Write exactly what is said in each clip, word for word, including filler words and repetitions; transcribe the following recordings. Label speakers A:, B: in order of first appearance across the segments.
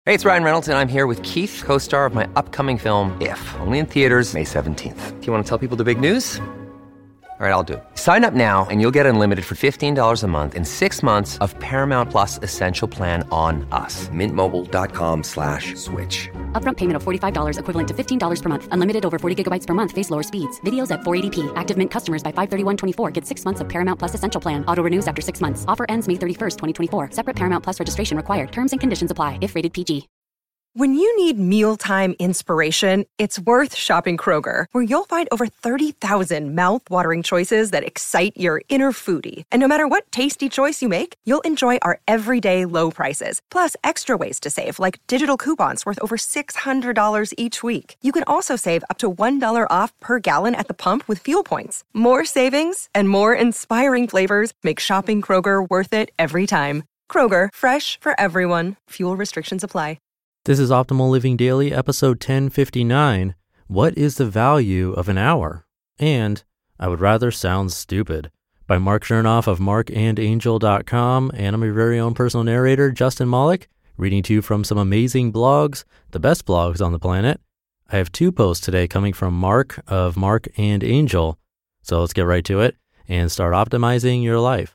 A: Hey, it's Ryan Reynolds, and I'm here with Keith, co-star of my upcoming film, If, only in theaters May seventeenth. Do you want to tell people the big news? All right, I'll do it. Sign up now and you'll get unlimited for fifteen dollars a month and six months of Paramount Plus Essential Plan on us. Mint Mobile dot com slash switch.
B: Upfront payment of forty-five dollars equivalent to fifteen dollars per month. Unlimited over forty gigabytes per month. Face lower speeds. Videos at four eighty p. Active Mint customers by five thirty-one twenty-four get six months of Paramount Plus Essential Plan. Auto renews after six months. Offer ends May thirty-first, twenty twenty-four. Separate Paramount Plus registration required. Terms and conditions apply if rated P G.
C: When you need mealtime inspiration, it's worth shopping Kroger, where you'll find over thirty thousand mouth-watering choices that excite your inner foodie. And no matter what tasty choice you make, you'll enjoy our everyday low prices, plus extra ways to save, like digital coupons worth over six hundred dollars each week. You can also save up to one dollar off per gallon at the pump with fuel points. More savings and more inspiring flavors make shopping Kroger worth it every time. Kroger, fresh for everyone. Fuel restrictions apply.
D: This is Optimal Living Daily, episode ten fifty-nine. What is the value of an hour? And I would rather sound stupid. By Mark Chernoff of mark and angel dot com. And I'm your very own personal narrator, Justin Malik, reading to you from some amazing blogs, the best blogs on the planet. I have two posts today coming from Mark of Mark and Angel. So let's get right to it and start optimizing your life.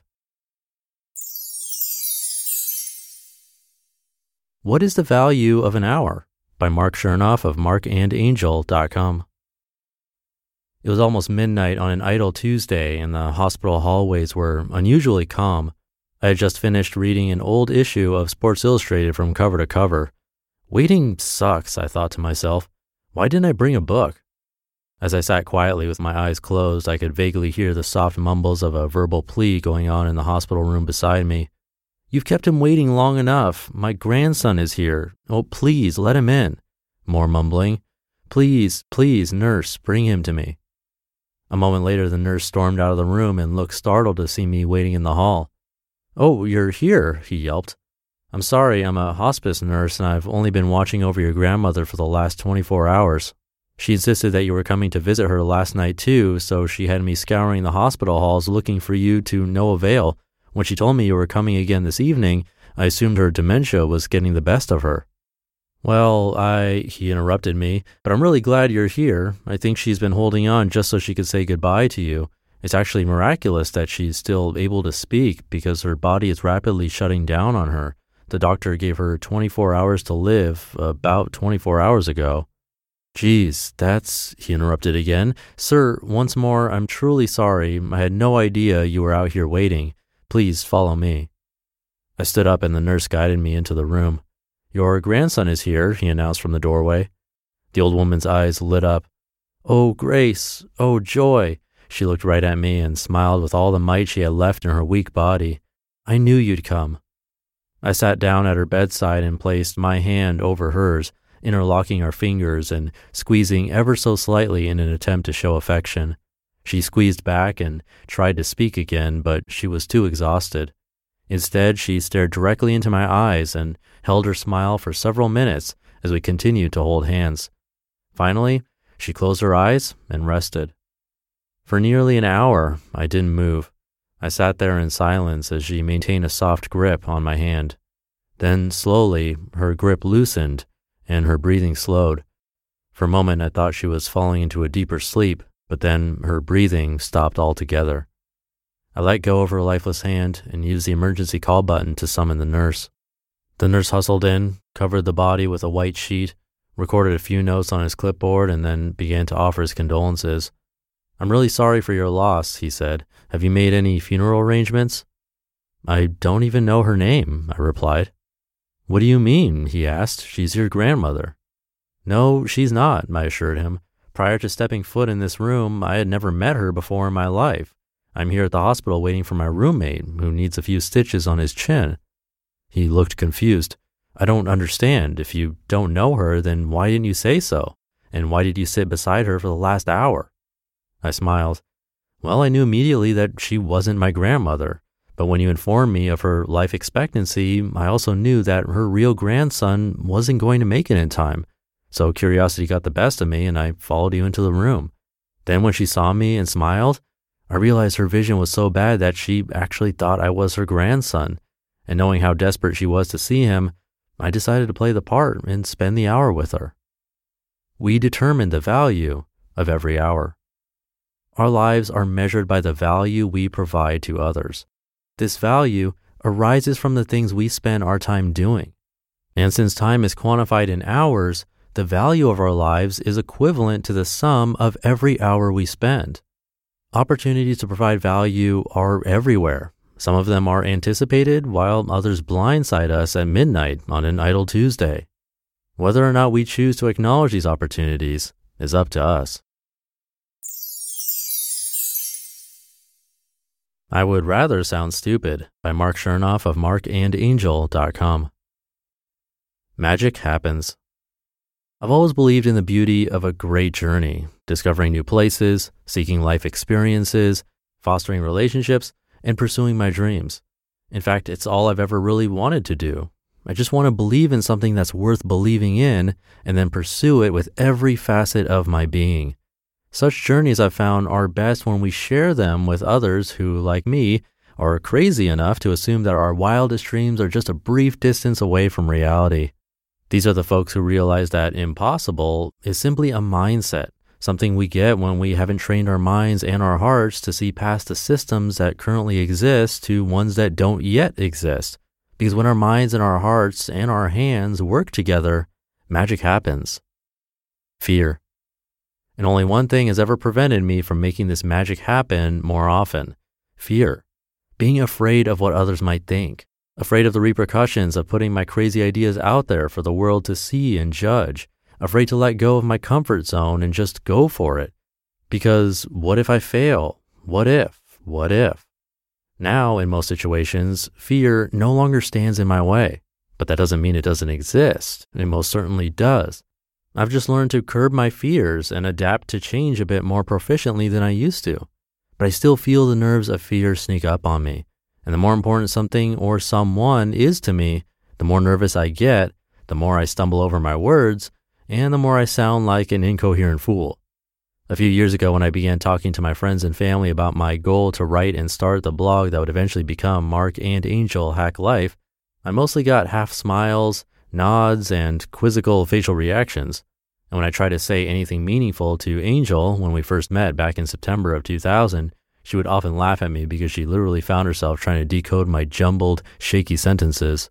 D: What is the value of an hour? By Mark Chernoff of mark and angel dot com. It was almost midnight on an idle Tuesday, and the hospital hallways were unusually calm. I had just finished reading an old issue of Sports Illustrated from cover to cover. Waiting sucks, I thought to myself. Why didn't I bring a book? As I sat quietly with my eyes closed, I could vaguely hear the soft mumbles of a verbal plea going on in the hospital room beside me. You've kept him waiting long enough. My grandson is here. Oh, please, let him in. More mumbling. Please, please, nurse, bring him to me. A moment later, the nurse stormed out of the room and looked startled to see me waiting in the hall. Oh, you're here, he yelped. I'm sorry, I'm a hospice nurse and I've only been watching over your grandmother for the last twenty-four hours. She insisted that you were coming to visit her last night too, so she had me scouring the hospital halls looking for you to no avail. When she told me you were coming again this evening, I assumed her dementia was getting the best of her. Well, I, he interrupted me, but I'm really glad you're here. I think she's been holding on just so she could say goodbye to you. It's actually miraculous that she's still able to speak because her body is rapidly shutting down on her. The doctor gave her twenty-four hours to live about twenty-four hours ago. Geez, that's, he interrupted again. Sir, once more, I'm truly sorry. I had no idea you were out here waiting. Please follow me. I stood up and the nurse guided me into the room. Your grandson is here, he announced from the doorway. The old woman's eyes lit up. Oh, Grace, oh, joy. She looked right at me and smiled with all the might she had left in her weak body. I knew you'd come. I sat down at her bedside and placed my hand over hers, interlocking our fingers and squeezing ever so slightly in an attempt to show affection. She squeezed back and tried to speak again, but she was too exhausted. Instead, she stared directly into my eyes and held her smile for several minutes as we continued to hold hands. Finally, she closed her eyes and rested. For nearly an hour, I didn't move. I sat there in silence as she maintained a soft grip on my hand. Then, slowly, her grip loosened and her breathing slowed. For a moment, I thought she was falling into a deeper sleep, but then her breathing stopped altogether. I let go of her lifeless hand and used the emergency call button to summon the nurse. The nurse hustled in, covered the body with a white sheet, recorded a few notes on his clipboard, and then began to offer his condolences. I'm really sorry for your loss, he said. Have you made any funeral arrangements? I don't even know her name, I replied. What do you mean? He asked. She's your grandmother. No, she's not, I assured him. Prior to stepping foot in this room, I had never met her before in my life. I'm here at the hospital waiting for my roommate, who needs a few stitches on his chin. He looked confused. I don't understand. If you don't know her, then why didn't you say so? And why did you sit beside her for the last hour? I smiled. Well, I knew immediately that she wasn't my grandmother. But when you informed me of her life expectancy, I also knew that her real grandson wasn't going to make it in time. So curiosity got the best of me and I followed you into the room. Then when she saw me and smiled, I realized her vision was so bad that she actually thought I was her grandson. And knowing how desperate she was to see him, I decided to play the part and spend the hour with her. We determine the value of every hour. Our lives are measured by the value we provide to others. This value arises from the things we spend our time doing. And since time is quantified in hours, the value of our lives is equivalent to the sum of every hour we spend. Opportunities to provide value are everywhere. Some of them are anticipated, while others blindside us at midnight on an idle Tuesday. Whether or not we choose to acknowledge these opportunities is up to us. I Would Rather Sound Stupid by Mark Chernoff of mark and angel dot com. Magic happens. I've always believed in the beauty of a great journey, discovering new places, seeking life experiences, fostering relationships, and pursuing my dreams. In fact, it's all I've ever really wanted to do. I just want to believe in something that's worth believing in and then pursue it with every facet of my being. Such journeys I've found are best when we share them with others who, like me, are crazy enough to assume that our wildest dreams are just a brief distance away from reality. These are the folks who realize that impossible is simply a mindset, something we get when we haven't trained our minds and our hearts to see past the systems that currently exist to ones that don't yet exist. Because when our minds and our hearts and our hands work together, magic happens. Fear. And only one thing has ever prevented me from making this magic happen more often. Fear. Being afraid of what others might think. Afraid of the repercussions of putting my crazy ideas out there for the world to see and judge. Afraid to let go of my comfort zone and just go for it. Because what if I fail? What if? What if? Now, in most situations, fear no longer stands in my way. But that doesn't mean it doesn't exist. It most certainly does. I've just learned to curb my fears and adapt to change a bit more proficiently than I used to. But I still feel the nerves of fear sneak up on me. And the more important something or someone is to me, the more nervous I get, the more I stumble over my words, and the more I sound like an incoherent fool. A few years ago, when I began talking to my friends and family about my goal to write and start the blog that would eventually become Mark and Angel Hack Life, I mostly got half smiles, nods, and quizzical facial reactions. And when I tried to say anything meaningful to Angel when we first met back in September of two thousand, she would often laugh at me because she literally found herself trying to decode my jumbled, shaky sentences.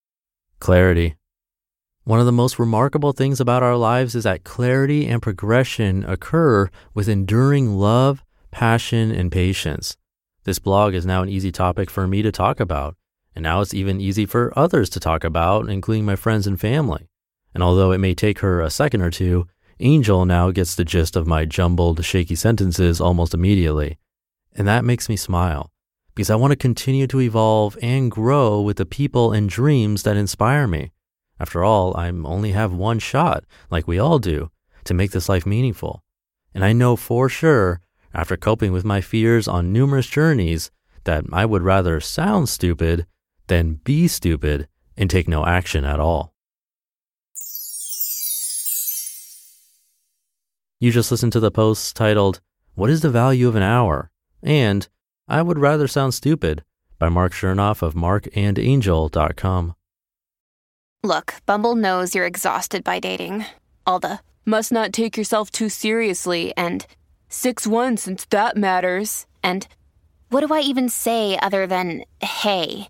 D: Clarity. One of the most remarkable things about our lives is that clarity and progression occur with enduring love, passion, and patience. This blog is now an easy topic for me to talk about, and now it's even easy for others to talk about, including my friends and family. And although it may take her a second or two, Angel now gets the gist of my jumbled, shaky sentences almost immediately. And that makes me smile, because I want to continue to evolve and grow with the people and dreams that inspire me. After all, I only have one shot, like we all do, to make this life meaningful. And I know for sure, after coping with my fears on numerous journeys, that I would rather sound stupid than be stupid and take no action at all. You just listened to the posts titled, "What is the Value of an Hour?" and "I Would Rather Sound Stupid" by Mark Chernoff of mark and angel dot com.
E: Look, Bumble knows you're exhausted by dating. All the, must not take yourself too seriously, and six one since that matters, and what do I even say other than, hey?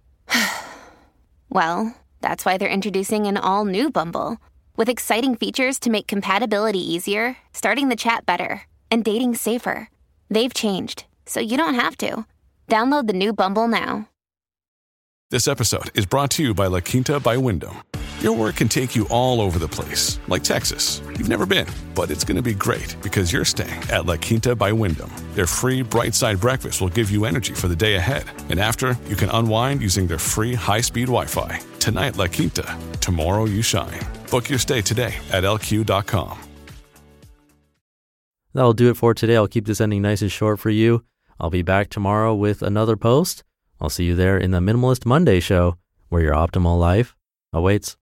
E: Well, that's why they're introducing an all-new Bumble, with exciting features to make compatibility easier, starting the chat better, and dating safer. They've changed, so you don't have to. Download the new Bumble now.
F: This episode is brought to you by La Quinta by Wyndham. Your work can take you all over the place, like Texas. You've never been, but it's going to be great because you're staying at La Quinta by Wyndham. Their free Bright Side breakfast will give you energy for the day ahead. And after, you can unwind using their free high-speed Wi-Fi. Tonight, La Quinta. Tomorrow, you shine. Book your stay today at L Q dot com.
D: That'll do it for today. I'll keep this ending nice and short for you. I'll be back tomorrow with another post. I'll see you there in the Minimalist Monday show, where your optimal life awaits.